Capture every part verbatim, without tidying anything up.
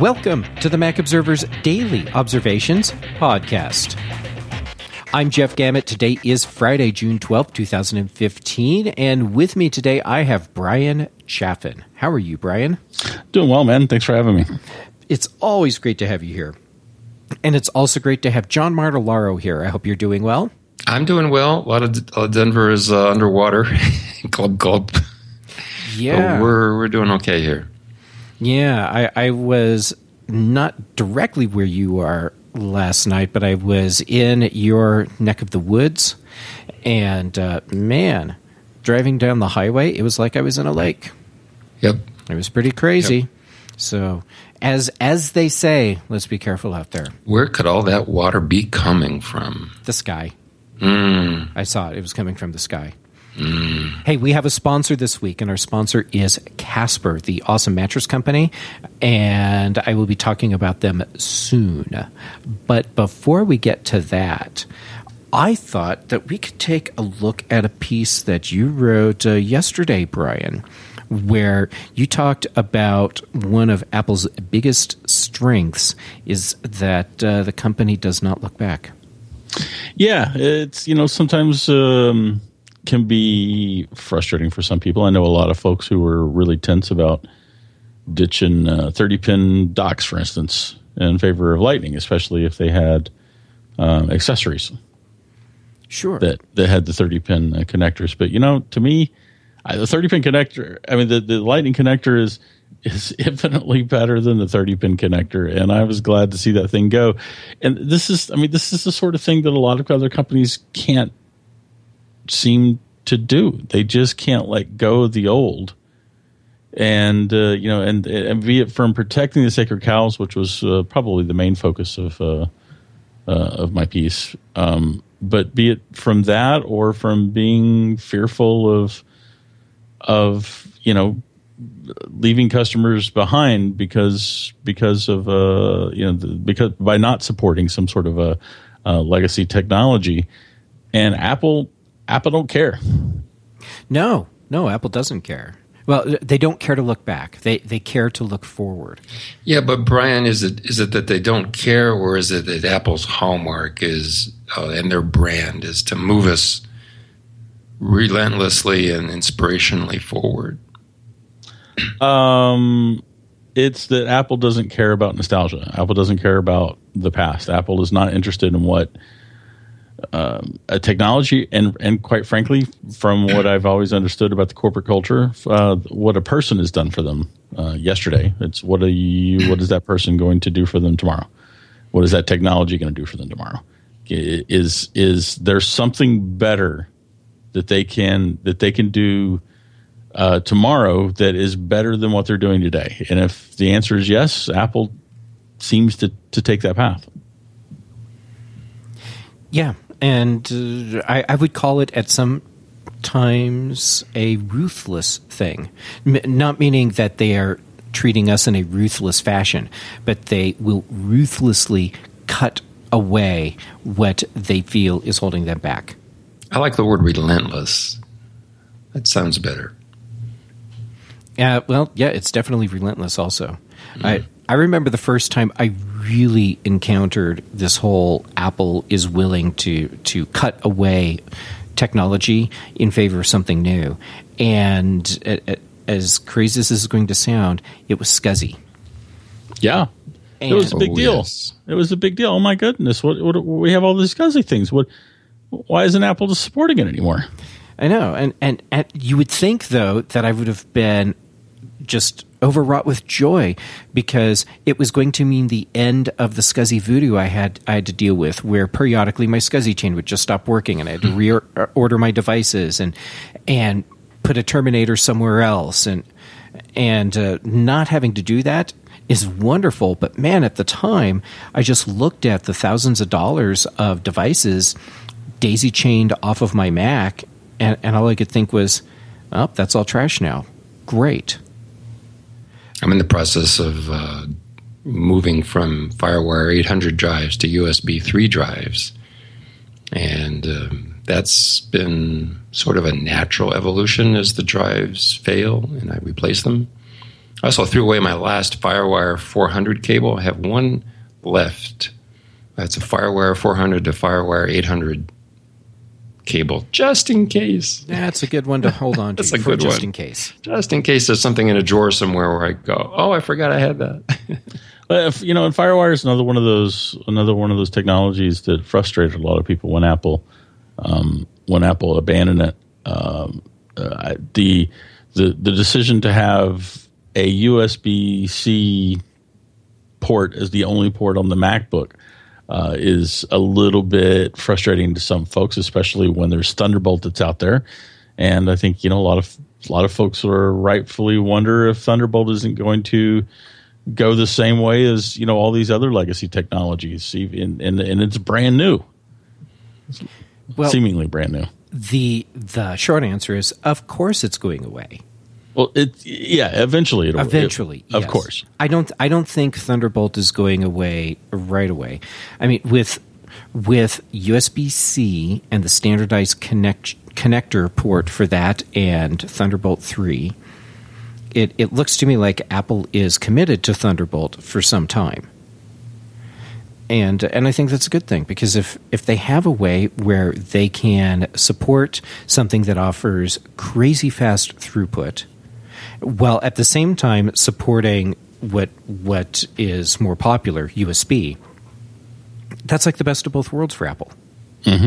Welcome to the Mac Observer's Daily Observations podcast. I'm Jeff Gamet. Today is Friday, June twelfth, twenty fifteen, and with me today I have Brian Chaffin. How are you, Brian? Doing well, man. Thanks for having me. It's always great to have you here. And it's also great to have John Martellaro here. I hope you're doing well. I'm doing well. A lot of uh, Denver is uh, underwater. Glub, glub. Yeah. But we're, we're doing okay here. Yeah, I, I was not directly where you are last night, but I was in your neck of the woods. And, uh, man, driving down the highway, it was like I was in a lake. Yep. It was pretty crazy. Yep. So, as as they say, let's be careful out there. Where could all that water be coming from? The sky. Mm. I saw it. It was coming from the sky. Mm. Hey, we have a sponsor this week, and our sponsor is Casper, the awesome mattress company, and I will be talking about them soon. But before we get to that, I thought that we could take a look at a piece that you wrote uh, yesterday, Brian, where you talked about one of Apple's biggest strengths is that uh, the company does not look back. Yeah, it's, you know, sometimes um, can be frustrating for some people. I know a lot of folks who were really tense about ditching uh, thirty-pin docks, for instance, in favor of Lightning, especially if they had um, accessories. Sure. That, that had the thirty-pin uh, connectors. But, you know, to me, I, the thirty-pin connector, I mean, the, the Lightning connector is is infinitely better than the thirty-pin connector, and I was glad to see that thing go. And this is, I mean, this is the sort of thing that a lot of other companies can't seem to do. They just can't let go of the old. And, uh, you know, and, and be it from protecting the sacred cows, which was uh, probably the main focus of uh, uh, of my piece, um, but be it from that or from being fearful of of, you know, leaving customers behind because because of uh you know the, because by not supporting some sort of a, a legacy technology. And Apple Apple don't care. No, no, Apple doesn't care. Well, they don't care to look back. They they care to look forward. Yeah, but Brian, is it is it that they don't care, or is it that Apple's hallmark is uh, and their brand is to move us relentlessly and inspirationally forward? Um, it's that Apple doesn't care about nostalgia. Apple doesn't care about the past. Apple is not interested in what um, a technology and and quite frankly, from what I've always understood about the corporate culture, uh, what a person has done for them uh, yesterday. It's what are you? What is that person going to do for them tomorrow? What is that technology going to do for them tomorrow? Is is there something better that they can that they can do uh, tomorrow that is better than what they're doing today? And if the answer is yes, Apple seems to, to take that path. Yeah, and uh, I, I would call it at some times a ruthless thing, M- not meaning that they are treating us in a ruthless fashion, but they will ruthlessly cut away what they feel is holding them back. I like the word relentless. That sounds better. Uh, well, yeah, it's definitely relentless also. Mm. I, I remember the first time I really encountered this whole Apple is willing to, to cut away technology in favor of something new. And it, it, as crazy as this is going to sound, it was SCSI. Yeah. And, it was a big oh, deal. Yes. It was a big deal. Oh, my goodness. What, what we have all these SCSI things. What? Why isn't Apple just supporting it anymore? I know. And, and, and you would think, though, that I would have been just overwrought with joy because it was going to mean the end of the SCSI voodoo I had I had to deal with, where periodically my SCSI chain would just stop working and I had to reorder my devices and and put a terminator somewhere else. And, and uh, not having to do that is wonderful. But, man, at the time, I just looked at the thousands of dollars of devices daisy-chained off of my Mac, and, and all I could think was, oh, that's all trash now. Great. I'm in the process of uh, moving from FireWire eight hundred drives to U S B three drives. And um, that's been sort of a natural evolution as the drives fail and I replace them. I also threw away my last FireWire four hundred cable. I have one left. That's a FireWire four hundred to FireWire eight hundred cable, just in case. That's a good one to hold on to. That's a for good just one. in case. Just in case there's something in a drawer somewhere where I go, oh, I forgot I had that. But if, you know, and FireWire is another one of those another one of those technologies that frustrated a lot of people when Apple um, when Apple abandoned it. Um, uh, the the the decision to have a U S B C port as the only port on the MacBook uh, is a little bit frustrating to some folks, especially when there's Thunderbolt that's out there. And I think, you know, a lot of a lot of folks are rightfully wonder if Thunderbolt isn't going to go the same way as, you know, all these other legacy technologies, and, and, and it's brand new, well, seemingly brand new. The the short answer is, of course, it's going away. Well, it yeah, eventually it'll eventually, it, of yes. course. I don't I don't think Thunderbolt is going away right away. I mean, with with U S B C and the standardized connect, connector port for that and Thunderbolt three, it it looks to me like Apple is committed to Thunderbolt for some time. And and I think that's a good thing, because if, if they have a way where they can support something that offers crazy fast throughput, while at the same time supporting what what is more popular, U S B, that's like the best of both worlds for Apple. Mm-hmm.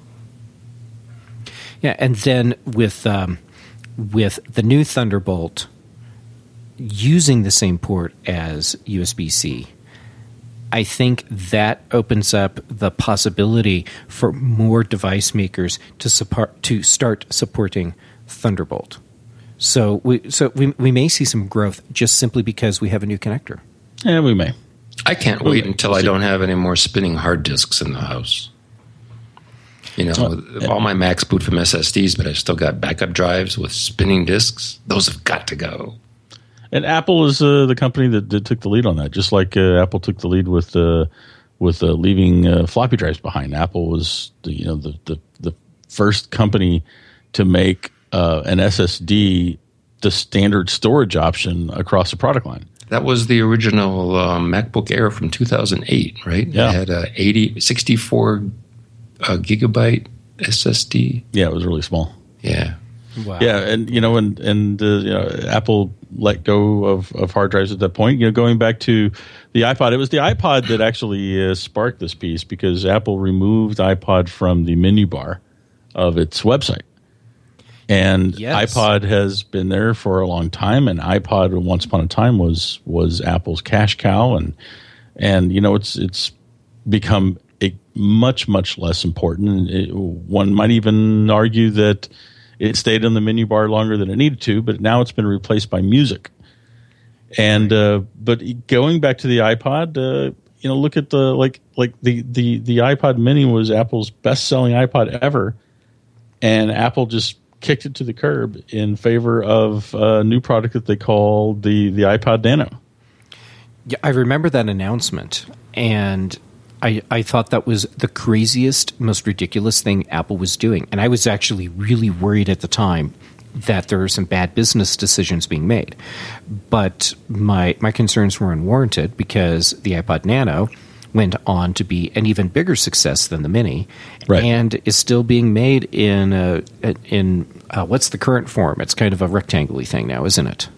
Yeah, and then with um, with the new Thunderbolt using the same port as U S B C, I think that opens up the possibility for more device makers to support to start supporting Thunderbolt. So we so we we may see some growth just simply because we have a new connector. Yeah, we may. I can't we wait may. until I don't have any more spinning hard disks in the house. You know, oh, all my Macs boot from S S Ds, but I've still got backup drives with spinning disks. Those have got to go. And Apple is uh, the company that, that took the lead on that, just like uh, Apple took the lead with uh, with uh, leaving uh, floppy drives behind. Apple was the you know the the, the first company to make uh, an S S D the standard storage option across the product line. That was the original um, MacBook Air from two thousand eight, right? Yeah. It had a eighty, sixty-four uh, gigabyte S S D. Yeah, it was really small. Yeah. Wow. Yeah, and you know, and and uh, you know, Apple let go of, of hard drives at that point. You know, going back to the iPod, it was the iPod that actually uh, sparked this piece, because Apple removed iPod from the menu bar of its website, and yes. iPod has been there for a long time. And iPod, once upon a time, was was Apple's cash cow, and and you know, it's it's become a much much less important. It, one might even argue that it stayed on the menu bar longer than it needed to, but now it's been replaced by music. And uh, but going back to the iPod, uh, you know, look at the like like the, the, the iPod Mini was Apple's best-selling iPod ever, and Apple just kicked it to the curb in favor of a new product that they called the the iPod Nano. Yeah, I remember that announcement, and I, I thought that was the craziest, most ridiculous thing Apple was doing. And I was actually really worried at the time that there were some bad business decisions being made. But my my concerns were unwarranted, because the iPod Nano went on to be an even bigger success than the Mini, right, and is still being made in a, in uh, what's the current form? It's kind of a rectangle-y thing now, isn't it?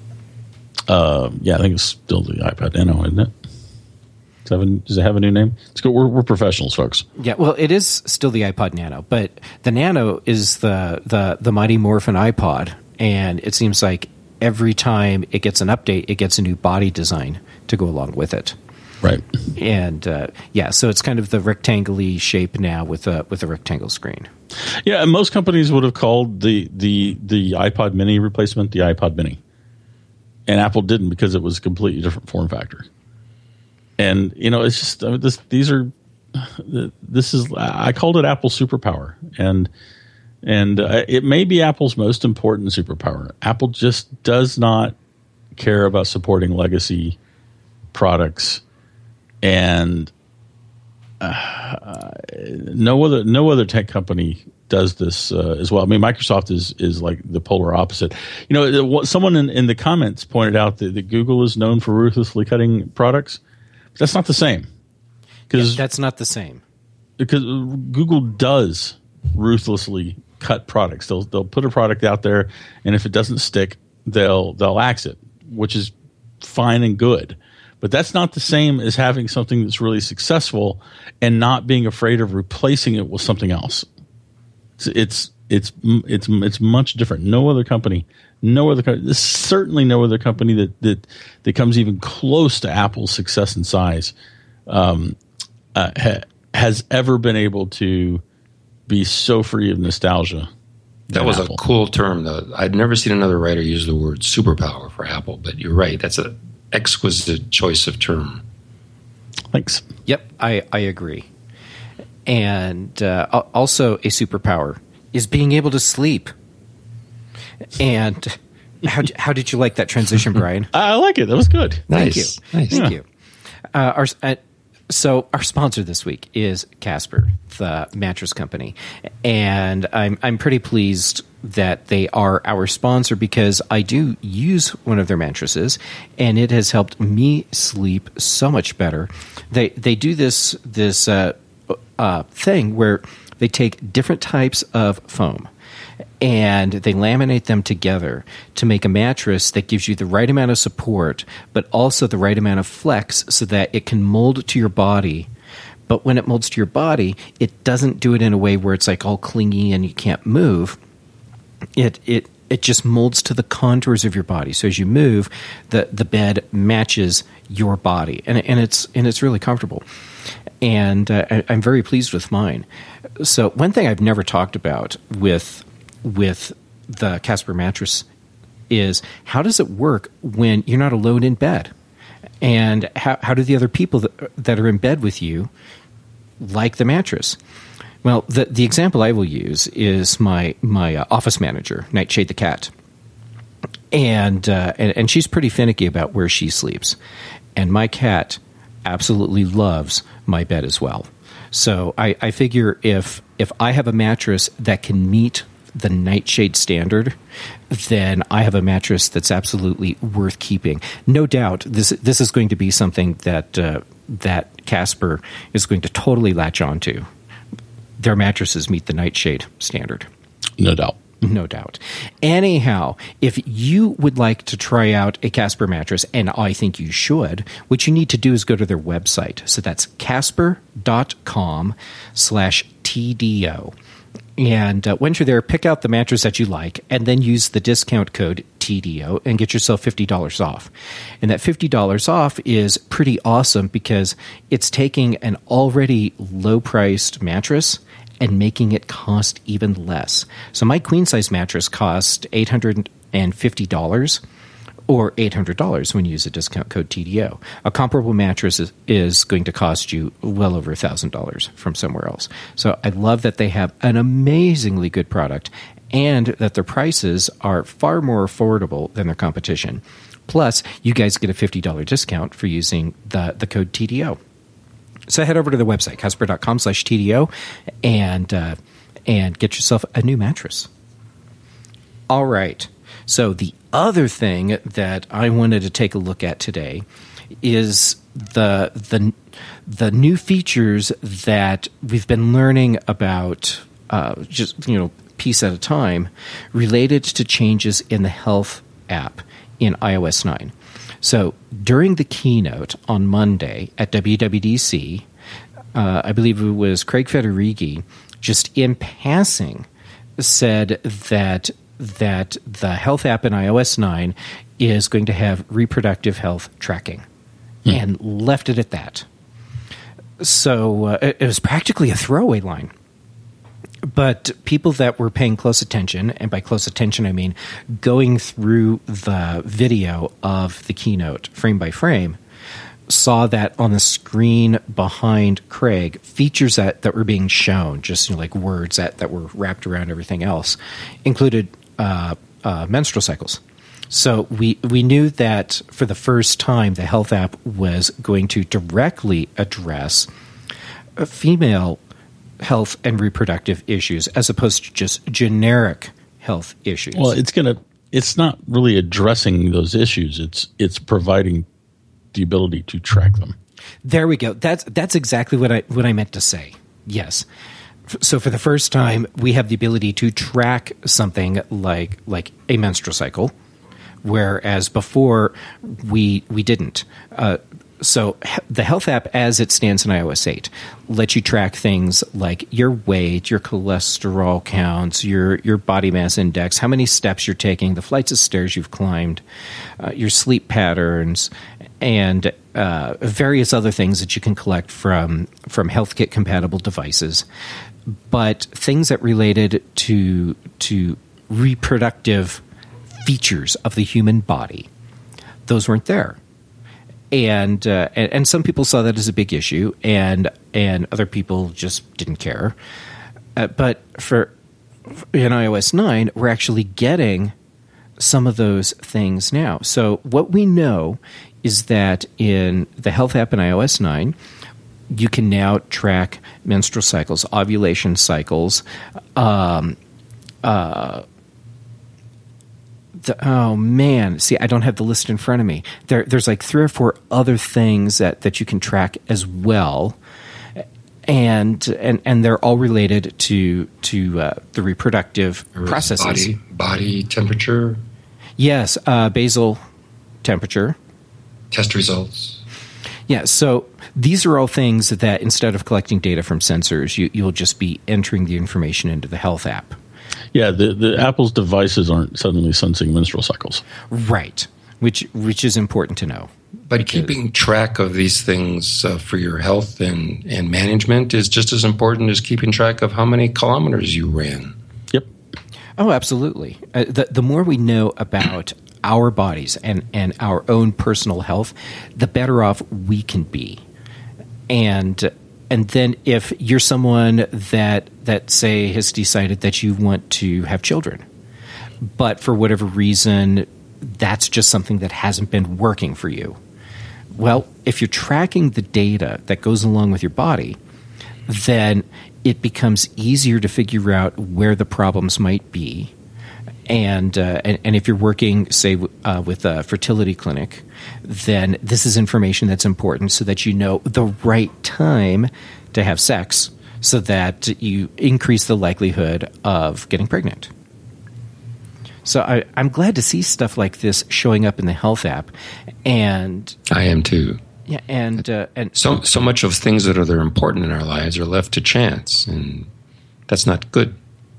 Uh, yeah, I think it's still the iPod Nano, isn't it? Does it have a, does it have a new name? It's good. We're, we're professionals, folks. Yeah, well, it is still the iPod Nano, but the Nano is the, the, the Mighty Morphin iPod, and it seems like every time it gets an update, it gets a new body design to go along with it. Right. And uh, yeah, so it's kind of the rectangle-y shape now with a with a rectangle screen. Yeah, and most companies would have called the the the iPod Mini replacement the iPod Mini, and Apple didn't, because it was a completely different form factor. And you know, it's just I mean, this. These are this is I called it Apple's superpower, and and uh, it may be Apple's most important superpower. Apple just does not care about supporting legacy products, and uh, no other no other tech company does this uh, as well. I mean, Microsoft is is like the polar opposite. You know, someone in, in the comments pointed out that, that Google is known for ruthlessly cutting products. But that's not the same. Because yeah, that's not the same. Because Google does ruthlessly cut products. They'll they'll put a product out there, and if it doesn't stick, they'll they'll axe it, which is fine and good. But that's not the same as having something that's really successful and not being afraid of replacing it with something else. It's it's it's it's, it's much different. No other company, no other company, there's certainly no other company that that that comes even close to Apple's success and size um, uh, ha, has ever been able to be so free of nostalgia. That was Apple. A cool term, though. I'd never seen another writer use the word superpower for Apple, but you're right. That's a exquisite choice of term. Thanks. Yep, I, I agree. And uh, also a superpower is being able to sleep. And how how did you like that transition, Brian? I like it. That was good. Nice. Thank you. Nice. Thank yeah. you. Uh, our uh, So our sponsor this week is Casper, the mattress company, and I'm I'm pretty pleased that they are our sponsor because I do use one of their mattresses, and it has helped me sleep so much better. They they do this this uh, uh, thing where they take different types of foam and they laminate them together to make a mattress that gives you the right amount of support, but also the right amount of flex so that it can mold to your body. But when it molds to your body, it doesn't do it in a way where it's like all clingy and you can't move. It it it just molds to the contours of your body. So as you move, the, the bed matches your body, and and it's and it's really comfortable. And uh, I, I'm very pleased with mine. So one thing I've never talked about with with the Casper mattress is how does it work when you're not alone in bed? And how, how do the other people that, that are in bed with you like the mattress? Well, the, the example I will use is my, my uh, office manager, Nightshade the cat. And, uh, and, and she's pretty finicky about where she sleeps. And my cat absolutely loves my bed as well. So I, I figure if if I have a mattress that can meet the Nightshade standard, then I have a mattress that's absolutely worth keeping. No doubt, this this is going to be something that uh, that Casper is going to totally latch onto. Their mattresses meet the Nightshade standard. No doubt. No doubt. Anyhow, if you would like to try out a Casper mattress, and I think you should, what you need to do is go to their website. So that's casper.com slash TDO. And uh, once you're there, pick out the mattress that you like, and then use the discount code T D O and get yourself fifty dollars off. And that fifty dollars off is pretty awesome because it's taking an already low-priced mattress and making it cost even less. So my queen-size mattress cost eight hundred fifty dollars or eight hundred dollars when you use a discount code T D O. A comparable mattress is, is going to cost you well over one thousand dollars from somewhere else. So I love that they have an amazingly good product and that their prices are far more affordable than their competition. Plus, you guys get a fifty dollars discount for using the, the code T D O. So head over to the website, casper.com slash TDO, and, uh, and get yourself a new mattress. All right. So the other thing that I wanted to take a look at today is the the the new features that we've been learning about, uh, just you know, piece at a time, related to changes in the Health app in i O S nine. So during the keynote on Monday at W W D C, uh, I believe it was Craig Federighi, just in passing, said that that the Health app in i O S nine is going to have reproductive health tracking, hmm. and left it at that. So uh, it, it was practically a throwaway line. But people that were paying close attention, and by close attention I mean going through the video of the keynote frame by frame, saw that on the screen behind Craig, features that, that were being shown, just you know, like words that, that were wrapped around everything else, included uh, uh, menstrual cycles. So we, we knew that for the first time the Health app was going to directly address female health and reproductive issues as opposed to just generic health issues. Well, it's going to it's not really addressing those issues. It's it's providing the ability to track them. There we go. That's that's exactly what I what I meant to say. Yes. So for the first time, we have the ability to track something like like a menstrual cycle, whereas before we we didn't. Uh, so the Health app, as it stands in i O S eight, lets you track things like your weight, your cholesterol counts, your your body mass index, how many steps you're taking, the flights of stairs you've climbed, uh, your sleep patterns, and uh, various other things that you can collect from from HealthKit compatible devices. But things that related to to reproductive features of the human body, those weren't there. And, uh, and and some people saw that as a big issue, and and other people just didn't care. Uh, but for in i O S nine, we're actually getting some of those things now. So what we know is that in the Health app in i O S nine, you can now track menstrual cycles, ovulation cycles, um, uh, The, oh man! See, I don't have the list in front of me. There, there's like three or four other things that, that you can track as well, and and and they're all related to to uh, the reproductive processes. Body body temperature. Yes, uh, basal temperature. Test results. Yeah. So these are all things that instead of collecting data from sensors, you you'll just be entering the information into the Health app. Yeah, the, the Apple's devices aren't suddenly sensing menstrual cycles. Right, which which is important to know. But keeping track of these things uh, for your health and, and management is just as important as keeping track of how many kilometers you ran. Yep. Oh, absolutely. Uh, the, the more we know about our bodies and, and our own personal health, the better off we can be. And And then if you're someone that, that, say, has decided that you want to have children, but for whatever reason, that's just something that hasn't been working for you. Well, if you're tracking the data that goes along with your body, then it becomes easier to figure out where the problems might be. And, uh, and, and if you're working, say, uh, with a fertility clinic, then this is information that's important so that you know the right time to have sex so that you increase the likelihood of getting pregnant. So I, I'm glad to see stuff like this showing up in the Health app. And I am too. Yeah, and uh, and so so much of things that are that are important in our lives are left to chance, and that's not good.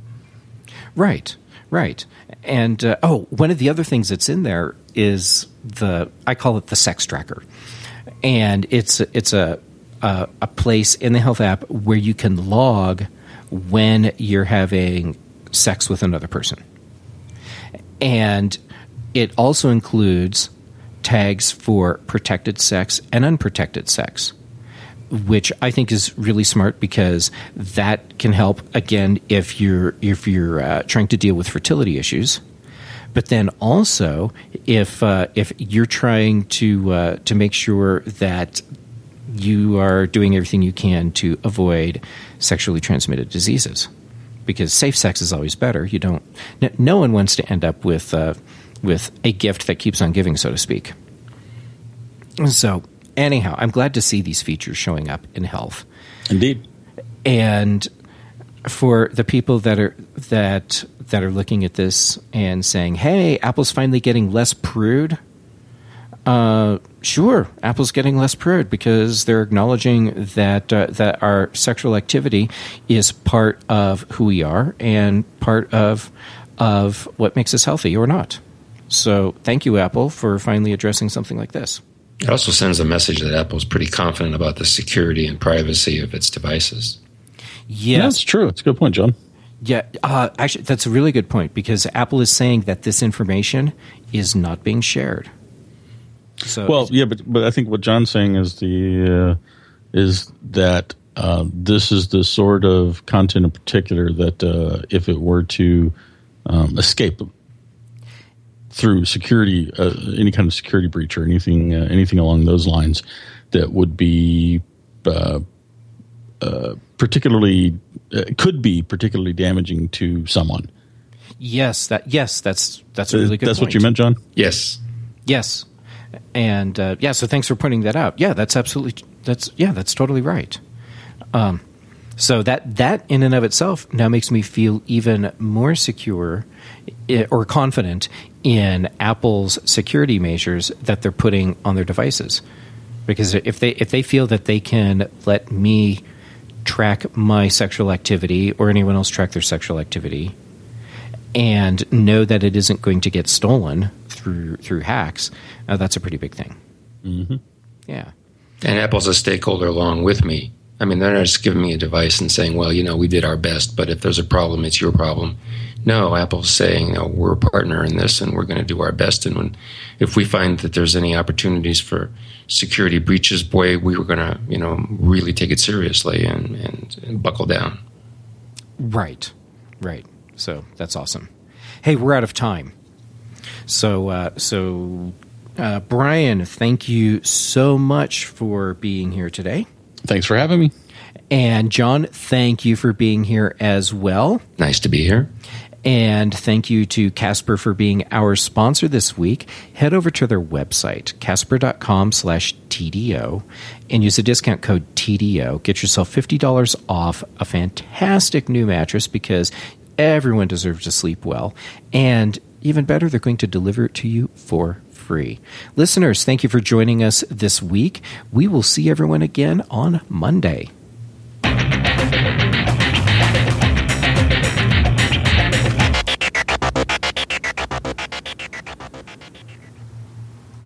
Right. Right. And, uh, oh, one of the other things that's in there is the, I call it the sex tracker. And it's, it's a, a, a place in the Health app where you can log when you're having sex with another person. And it also includes tags for protected sex and unprotected sex, which I think is really smart because that can help, again, if you're if you're uh, trying to deal with fertility issues, but then also if uh, if you're trying to uh, to make sure that you are doing everything you can to avoid sexually transmitted diseases, because safe sex is always better. You don't. No, no one wants to end up with uh, with a gift that keeps on giving, so to speak. So. Anyhow, I'm glad to see these features showing up in Health. Indeed. And for the people that are that that are looking at this and saying, "Hey, Apple's finally getting less prude," uh, sure, Apple's getting less prude because they're acknowledging that uh, that our sexual activity is part of who we are and part of of what makes us healthy or not. So, thank you, Apple, for finally addressing something like this. It also sends a message that Apple's pretty confident about the security and privacy of its devices. Yes. Yeah, that's true. It's a good point, John. Yeah, uh, actually, that's a really good point because Apple is saying that this information is not being shared. So, well, yeah, but but I think what John's saying is the uh, is that uh, this is the sort of content in particular that uh, if it were to um, escape through security, uh, any kind of security breach or anything, uh, anything along those lines, that would be uh, uh, particularly uh, could be particularly damaging to someone. Yes, that yes, that's that's a really good That's point. what you meant, John? Yes. Yes. And uh, yeah, so thanks for pointing that out. Yeah, that's absolutely that's yeah, that's totally right. Um, so that that in and of itself now makes me feel even more secure I- or confident in Apple's security measures that they're putting on their devices. Because if they if they feel that they can let me track my sexual activity or anyone else track their sexual activity and know that it isn't going to get stolen through through hacks, uh, that's a pretty big thing. Mm-hmm. Yeah. And Apple's a stakeholder along with me. I mean, they're not just giving me a device and saying, well, you know, we did our best, but if there's a problem, it's your problem. No, Apple's saying, no, we're a partner in this and we're going to do our best. And when, if we find that there's any opportunities for security breaches, boy, we were going to, you know, really take it seriously and, and, and buckle down. Right. Right. So that's awesome. Hey, we're out of time. So, uh, so uh, Brian, thank you so much for being here today. Thanks for having me. And John, thank you for being here as well. Nice to be here. And thank you to Casper for being our sponsor this week. Head over to their website, casper.com slash TDO, and use the discount code T D O. Get yourself fifty dollars off a fantastic new mattress because everyone deserves to sleep well. And even better, they're going to deliver it to you for free. Listeners, thank you for joining us this week. We will see everyone again on Monday.